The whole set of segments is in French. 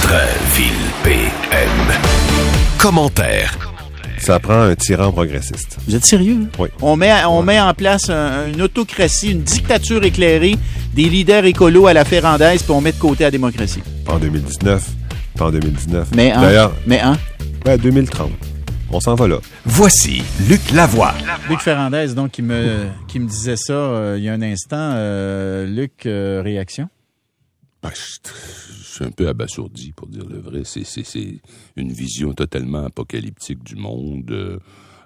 Dreville PM. Commentaire. Ça prend un tyran progressiste. Vous êtes sérieux? Oui. On met en place une autocratie, une dictature éclairée, des leaders écolos à la Ferrandaise, puis on met de côté la démocratie. Pas en 2019. Pas en 2019. D'ailleurs, 2030. On s'en va là. Voici Luc Lavoie. Luc Ferrandaise, donc, qui me disait ça il y a un instant. Luc, réaction? Ben, je suis un peu abasourdi, pour dire le vrai. C'est une vision totalement apocalyptique du monde.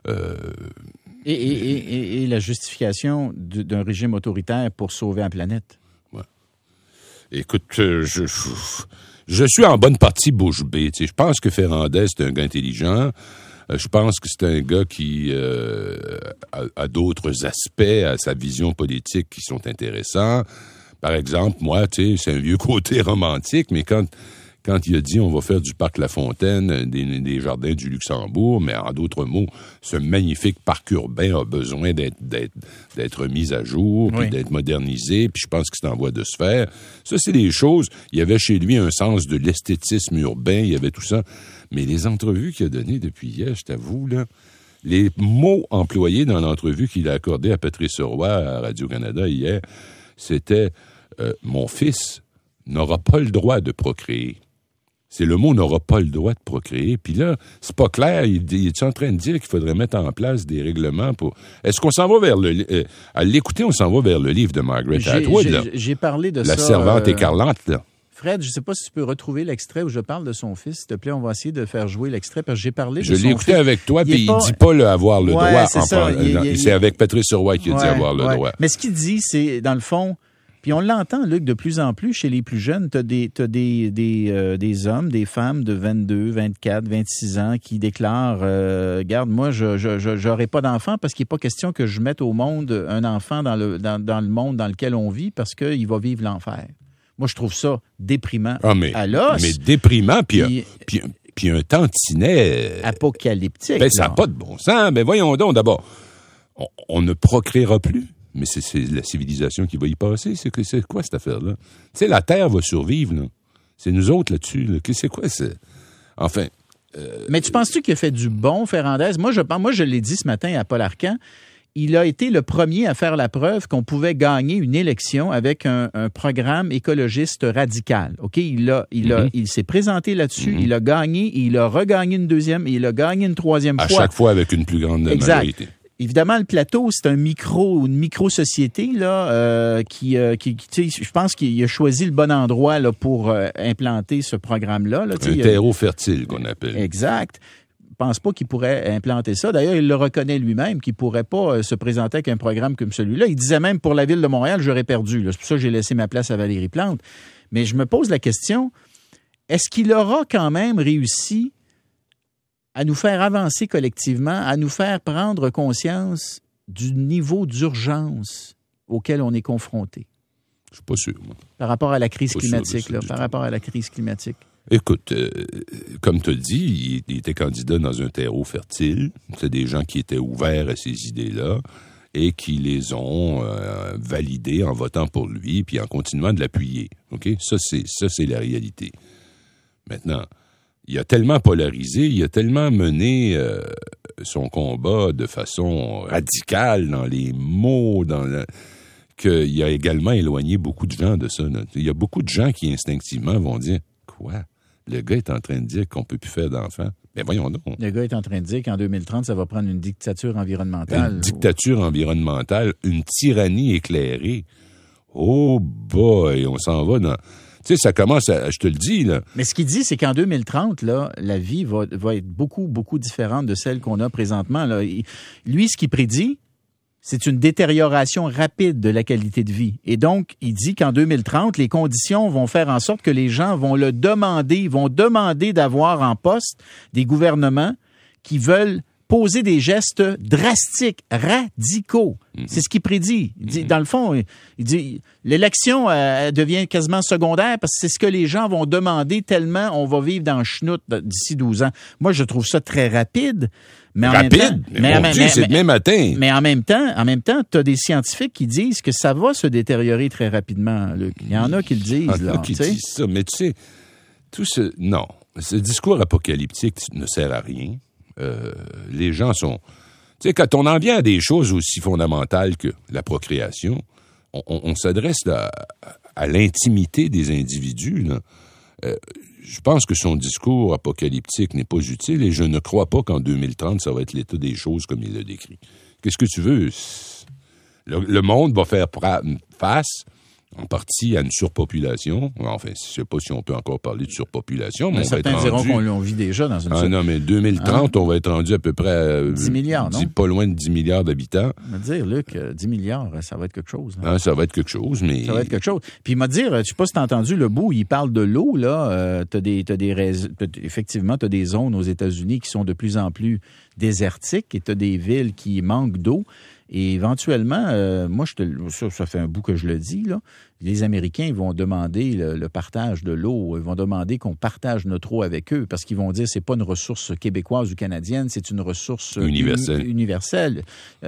Et la justification d'un régime autoritaire pour sauver la planète. Ouais. Écoute, je suis en bonne partie bouche bée. Je pense que Ferrandez, c'est un gars intelligent. Je pense que c'est un gars qui a d'autres aspects à sa vision politique qui sont intéressants. Par exemple, moi, c'est un vieux côté romantique, mais quand il a dit on va faire du parc La Fontaine, des jardins du Luxembourg, mais en d'autres mots, ce magnifique parc urbain a besoin d'être mis à jour, puis d'être modernisé, puis je pense que c'est en voie de se faire. Ça, c'est des choses. Il y avait chez lui un sens de l'esthétisme urbain, il y avait tout ça. Mais les entrevues qu'il a données depuis hier, je t'avoue, là, les mots employés dans l'entrevue qu'il a accordée à Patrice Roy à Radio-Canada hier, c'était mon fils n'aura pas le droit de procréer. C'est le mot « n'aura pas le droit de procréer ». Puis là, c'est pas clair. Il est en train de dire qu'il faudrait mettre en place des règlements pour... Est-ce qu'on s'en va vers le... à l'écouter, on s'en va vers le livre de Margaret Atwood, là. J'ai parlé de La ça... servante écarlate, là. Fred, je ne sais pas si tu peux retrouver l'extrait où je parle de son fils. S'il te plaît, on va essayer de faire jouer l'extrait parce que j'ai parlé de son fils. Je l'ai écouté avec toi, puis il ne dit pas avoir le droit. C'est avec Patrice Roy qui a dit avoir le droit. Mais ce qu'il dit, c'est, dans le fond... Puis on l'entend, Luc, de plus en plus chez les plus jeunes, t'as des hommes, des femmes de 22, 24, 26 ans qui déclarent regarde, moi, je n'aurai pas d'enfant parce qu'il n'est pas question que je mette au monde un enfant dans le monde dans lequel on vit parce qu'il va vivre l'enfer. Moi, je trouve ça déprimant à l'os. Mais déprimant, puis un tantinet... apocalyptique. Ben, ça n'a pas de bon sens. Mais voyons donc, d'abord, on ne procréera plus. Mais c'est la civilisation qui va y passer. C'est quoi cette affaire-là? Tu sais, la Terre va survivre, là. C'est nous autres là-dessus. Là. C'est quoi, c'est... Enfin... Mais tu penses-tu qu'il a fait du bon, Ferrandez? Moi, je l'ai dit ce matin à Paul Arcan. Il a été le premier à faire la preuve qu'on pouvait gagner une élection avec un programme écologiste radical. OK? Il s'est présenté là-dessus, il a gagné, il a regagné une deuxième, et il a gagné une troisième fois. À chaque fois avec une plus grande majorité. Évidemment, le plateau, c'est une micro-société là, qui je pense qu'il a choisi le bon endroit là, pour implanter ce programme-là. Là, un terreau fertile qu'on appelle. Exact. Je pense pas qu'il pourrait implanter ça. D'ailleurs, il le reconnaît lui-même qu'il pourrait pas se présenter avec un programme comme celui-là. Il disait même pour la Ville de Montréal, j'aurais perdu. Là. C'est pour ça que j'ai laissé ma place à Valérie Plante. Mais je me pose la question, est-ce qu'il aura quand même réussi à nous faire avancer collectivement, à nous faire prendre conscience du niveau d'urgence auquel on est confronté? Je suis pas sûr, moi. Par rapport à la crise climatique, là, par rapport à la crise climatique. Écoute, comme tu as dit, il était candidat dans un terreau fertile. C'est des gens qui étaient ouverts à ces idées-là et qui les ont validées en votant pour lui puis en continuant de l'appuyer. OK? Ça, c'est la réalité. Maintenant, il a tellement polarisé, il a tellement mené son combat de façon radicale dans les mots, qu'il a également éloigné beaucoup de gens de ça. Là. Il y a beaucoup de gens qui instinctivement vont dire « Quoi? Le gars est en train de dire qu'on ne peut plus faire d'enfants. » Ben voyons donc. Le gars est en train de dire qu'en 2030, ça va prendre une dictature environnementale. Une dictature environnementale, une tyrannie éclairée. Oh boy, on s'en va dans... Tu sais, ça commence à... Je te le dis, là. Mais ce qu'il dit, c'est qu'en 2030, là, la vie va être beaucoup, beaucoup différente de celle qu'on a présentement. Là. Lui, ce qu'il prédit, c'est une détérioration rapide de la qualité de vie. Et donc, il dit qu'en 2030, les conditions vont faire en sorte que les gens vont vont demander d'avoir en poste des gouvernements qui veulent poser des gestes drastiques, radicaux. C'est ce qu'il prédit. Il dit, dans le fond, il dit l'élection devient quasiment secondaire parce que c'est ce que les gens vont demander tellement on va vivre dans le chenoute d'ici 12 ans. Moi, je trouve ça très rapide. Mais en rapide? Même temps, c'est demain matin. Mais en même temps, tu as des scientifiques qui disent que ça va se détériorer très rapidement, Luc. Il y en a qui le disent. Disent ça, mais tu sais, Non. Ce discours apocalyptique ne sert à rien. Les gens sont... Tu sais, quand on en vient à des choses aussi fondamentales que la procréation, on s'adresse à l'intimité des individus, là. Je pense que son discours apocalyptique n'est pas utile et je ne crois pas qu'en 2030, ça va être l'état des choses comme il le décrit. Qu'est-ce que tu veux? Le monde va faire face, en partie, à une surpopulation. Enfin, je ne sais pas si on peut encore parler de surpopulation, mais on va être rendu... Certains diront qu'on l'on vit déjà dans une... non, mais 2030, on va être rendu à peu près... 10 milliards, non? Pas loin de 10 milliards d'habitants. Je vais te dire, Luc, 10 milliards, ça va être quelque chose. Ça va être quelque chose, mais... Ça va être quelque chose. Puis il m'a dit, je sais pas si tu as entendu le bout, il parle de l'eau, là. Effectivement, tu as des zones aux États-Unis qui sont de plus en plus désertiques et tu as des villes qui manquent d'eau. Et éventuellement, moi, ça fait un bout que je le dis, là, les Américains vont demander le partage de l'eau. Ils vont demander qu'on partage notre eau avec eux parce qu'ils vont dire que c'est pas une ressource québécoise ou canadienne, c'est une ressource universelle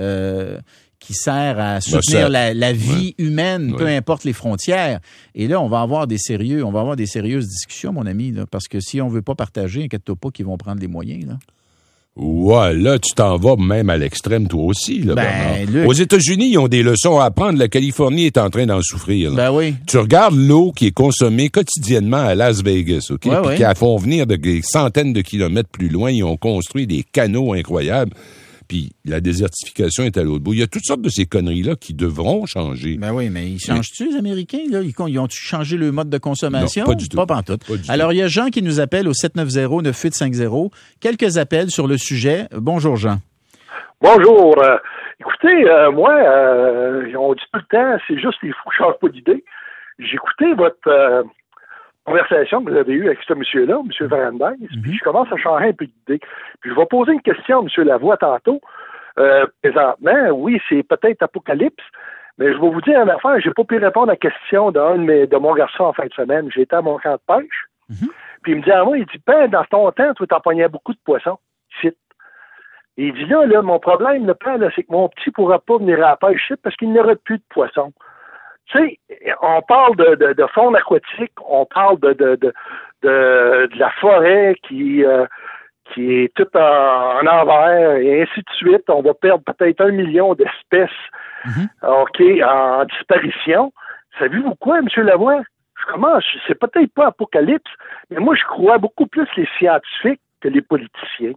qui sert à soutenir la vie humaine, peu importe les frontières. Et là, on va avoir des sérieuses discussions, mon ami, là, parce que si on veut pas partager, inquiète-toi pas qu'ils vont prendre les moyens, là. Ouais, là, tu t'en vas même à l'extrême, toi aussi, là, Bernard. Aux États-Unis, ils ont des leçons à apprendre. La Californie est en train d'en souffrir, là. Ben oui. Tu regardes l'eau qui est consommée quotidiennement à Las Vegas, OK? Ouais, puis qui font venir des centaines de kilomètres plus loin. Ils ont construit des canaux incroyables. Puis la désertification est à l'autre bout. Il y a toutes sortes de ces conneries-là qui devront changer. Ben oui, mais ils changent-tu, les Américains, là? Ils ont-tu changé le mode de consommation? Non, pas du tout. Pas pantoute. Alors, il y a Jean qui nous appelle au 790-9850. Quelques appels sur le sujet. Bonjour, Jean. Bonjour. Écoutez, moi, on dit tout le temps, c'est juste les fous qui ne changent pas d'idée. J'ai écouté votre conversation que vous avez eue avec ce monsieur-là, M. Fernandez, puis je commence à changer un peu d'idée. Puis je vais poser une question à M. Lavoie tantôt. Présentement, oui, c'est peut-être apocalypse, mais je vais vous dire une affaire, j'ai pas pu répondre à la question de mon garçon en fin de semaine. J'étais à mon camp de pêche, puis il me dit à moi, il dit, ben, dans ton temps, toi, t'en pognais beaucoup de poissons. Ici. Et il dit là, mon problème, le plan, là, c'est que mon petit pourra pas venir à la pêche ici parce qu'il n'y aura plus de poissons. Tu sais, on parle de faune aquatique, on parle de la forêt qui est toute en envers, et ainsi de suite. On va perdre peut-être 1 million d'espèces, OK, en disparition. Savez-vous quoi, M. Lavoie? C'est peut-être pas apocalypse, mais moi, je crois beaucoup plus les scientifiques que les politiciens.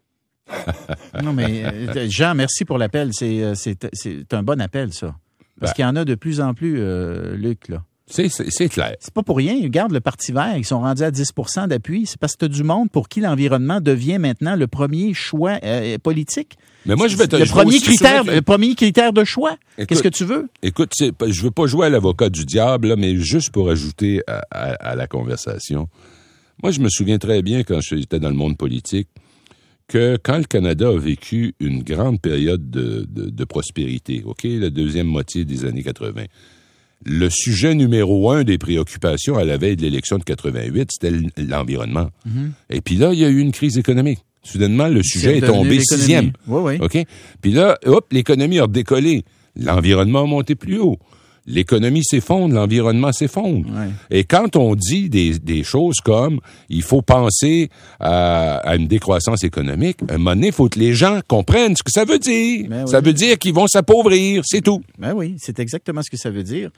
Non, mais Jean, merci pour l'appel. C'est un bon appel, ça. Parce qu'il y en a de plus en plus, Luc, là. C'est clair. C'est pas pour rien. Regarde le Parti vert, ils sont rendus à 10% d'appui. C'est parce que tu as du monde pour qui l'environnement devient maintenant le premier choix politique. Mais moi, le premier critère de choix. Écoute, qu'est-ce que tu veux? Écoute, je veux pas jouer à l'avocat du diable, là, mais juste pour ajouter à la conversation. Moi, je me souviens très bien, quand j'étais dans le monde politique, que quand le Canada a vécu une grande période de prospérité, OK, la deuxième moitié des années 80, le sujet numéro 1 des préoccupations à la veille de l'élection de 88, c'était l'environnement. Et puis là, il y a eu une crise économique. Soudainement, le sujet est tombé 6e. Oui. OK? Puis là, l'économie a décollé. L'environnement a monté plus haut. L'économie s'effondre, l'environnement s'effondre. Ouais. Et quand on dit des choses comme il faut penser à une décroissance économique, à un moment donné, il faut que les gens comprennent ce que ça veut dire. Ça veut dire qu'ils vont s'appauvrir, c'est tout. Ben oui, c'est exactement ce que ça veut dire.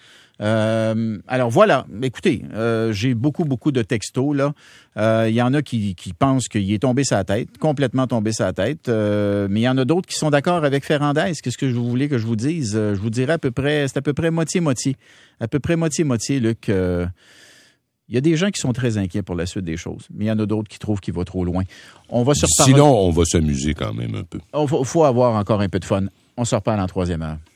Alors voilà, écoutez, j'ai beaucoup de textos là. Il y en a qui pensent qu'il est tombé sa tête, complètement tombé sa tête. Mais il y en a d'autres qui sont d'accord avec Ferrandez. Qu'est-ce que vous voulez que je vous dise? Je vous dirais c'est à peu près moitié-moitié. À peu près moitié-moitié, Luc. Il y a des gens qui sont très inquiets pour la suite des choses, mais il y en a d'autres qui trouvent qu'il va trop loin. On va se reparler. Sinon, on va s'amuser quand même un peu. Il faut avoir encore un peu de fun. On se reparle en 3e heure.